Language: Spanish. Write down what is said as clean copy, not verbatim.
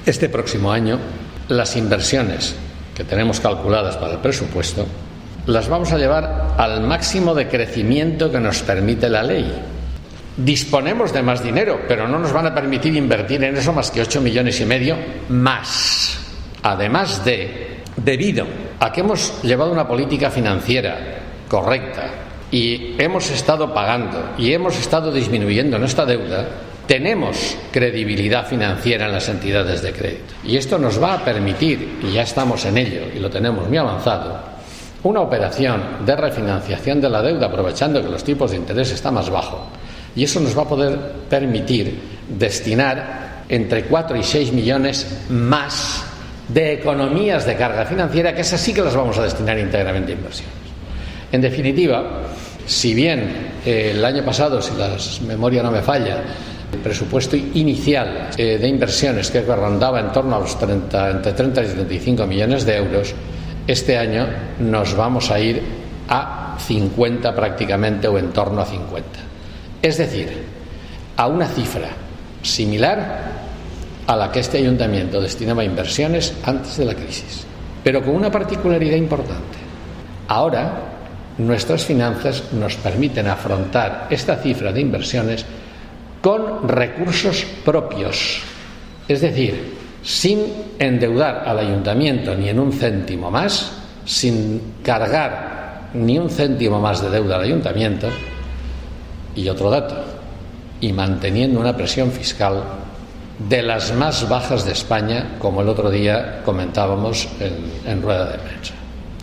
Este próximo año, las inversiones que tenemos calculadas para el presupuesto las vamos a llevar al máximo de crecimiento que nos permite la ley. Disponemos de más dinero, pero no nos van a permitir invertir en eso más que 8,5 millones más. Además debido a que hemos llevado una política financiera correcta y hemos estado pagando y hemos estado disminuyendo nuestra deuda, tenemos credibilidad financiera en las entidades de crédito. Y esto nos va a permitir, y ya estamos en ello y lo tenemos muy avanzado, una operación de refinanciación de la deuda aprovechando que los tipos de interés están más bajos. Y eso nos va a poder permitir destinar entre 4 y 6 millones más de economías de carga financiera, que esas sí que las vamos a destinar íntegramente a inversiones. En definitiva, si bien el año pasado, si la memoria no me falla, el presupuesto inicial de inversiones que rondaba en torno a los entre 30 y 35 millones de euros, este año nos vamos a ir a 50 prácticamente, o en torno a 50. Es decir, a una cifra similar a la que este ayuntamiento destinaba a inversiones antes de la crisis, pero con una particularidad importante. Ahora, nuestras finanzas nos permiten afrontar esta cifra de inversiones con recursos propios, es decir, sin endeudar al ayuntamiento ni en un céntimo más, sin cargar ni un céntimo más de deuda al ayuntamiento. Y otro dato, y manteniendo una presión fiscal de las más bajas de España, como el otro día comentábamos en rueda de prensa.